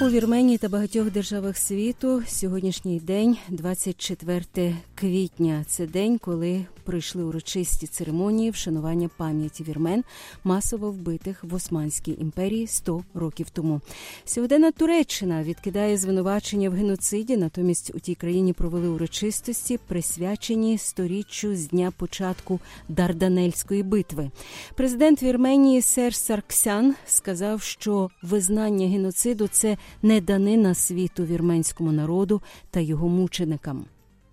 У Вірменії та багатьох державах світу сьогоднішній день, 24 квітня. Це день, коли пройшли урочисті церемонії вшанування пам'яті вірмен, масово вбитих в Османській імперії 100 років тому. Сьогоденна Туреччина відкидає звинувачення в геноциді, натомість у тій країні провели урочистості, присвячені 100-річчю з дня початку Дарданельської битви. Президент Вірменії Серж Сарксян сказав, що визнання геноциду – це не данина світу вірменському народу та його мученикам.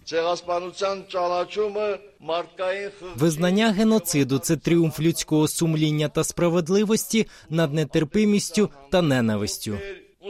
Визнання геноциду – це тріумф людського сумління та справедливості над нетерпимістю та ненавистю,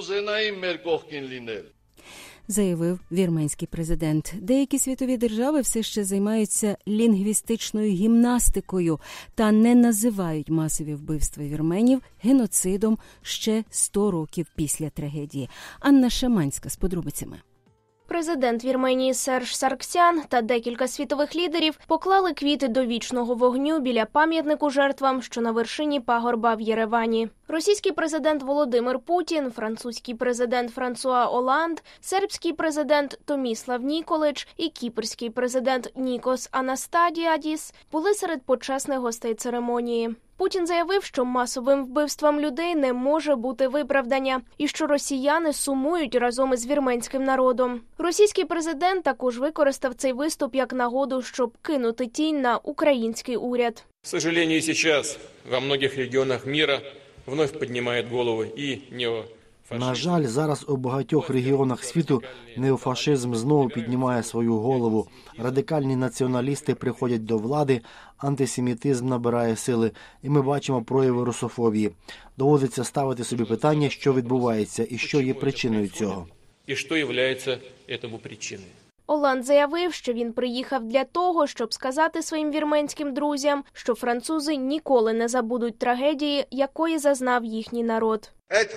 заявив вірменський президент. Деякі світові держави все ще займаються лінгвістичною гімнастикою та не називають масові вбивства вірменів геноцидом ще 100 років після трагедії. Анна Шаманська з подробицями. Президент Вірменії Серж Сарксян та декілька світових лідерів поклали квіти до вічного вогню біля пам'ятнику жертвам, що на вершині пагорба в Єревані. Російський президент Володимир Путін, французький президент Франсуа Оланд, сербський президент Томіслав Ніколич і кіпрський президент Нікос Анастадіадіс були серед почесних гостей церемонії. Путін заявив, що масовим вбивствам людей не може бути виправдання і що росіяни сумують разом із вірменським народом. Російський президент також використав цей виступ як нагоду, щоб кинути тінь на український уряд. К сожалению, сейчас во многих регионах мира вновь поднимает голову и неофашизм. На жаль, зараз у багатьох регіонах світу неофашизм знову піднімає свою голову. Радикальні націоналісти приходять до влади, антисемітизм набирає сили, і ми бачимо прояви русофобії. Доводиться ставити собі питання, що відбувається і що є причиною цього. І що є цьому причиною. Оланд заявив, що він приїхав для того, щоб сказати своїм вірменським друзям, що французи ніколи не забудуть трагедії, якої зазнав їхній народ.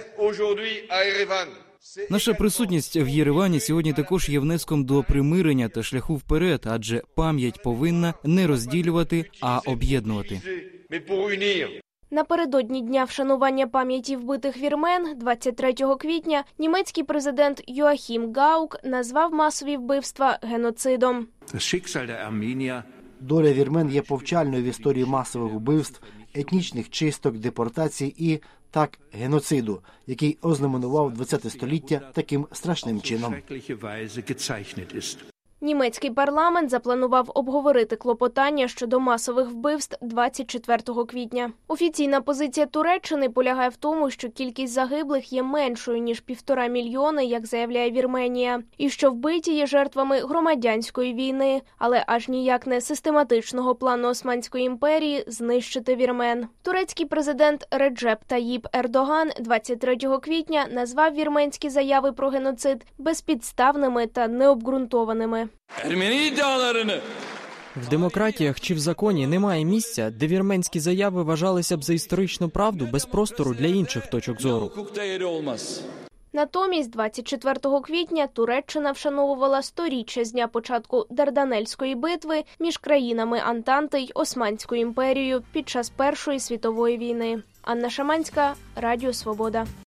Наша присутність в Єревані сьогодні також є внеском до примирення та шляху вперед, адже пам'ять повинна не розділювати, а об'єднувати. Напередодні Дня вшанування пам'яті вбитих вірмен, 23 квітня, німецький президент Йоахім Гаук назвав масові вбивства геноцидом. Доля вірмен є повчальною в історії масових вбивств, етнічних чисток, депортацій і, так, геноциду, який ознаменував ХХ століття таким страшним чином. Німецький парламент запланував обговорити клопотання щодо масових вбивств 24 квітня. Офіційна позиція Туреччини полягає в тому, що кількість загиблих є меншою, ніж 1,5 мільйони, як заявляє Вірменія, і що вбиті є жертвами громадянської війни, але аж ніяк не систематичного плану Османської імперії знищити вірмен. Турецький президент Реджеп Таїп Ердоган 23 квітня назвав вірменські заяви про геноцид безпідставними та необґрунтованими. В демократіях чи в законі немає місця, де вірменські заяви вважалися б за історичну правду без простору для інших точок зору. Натомість 24 квітня Туреччина вшановувала 100-річчя з дня початку Дарданельської битви між країнами Антанти й Османською імперією під час Першої світової війни. Анна Шаманська, Радіо Свобода.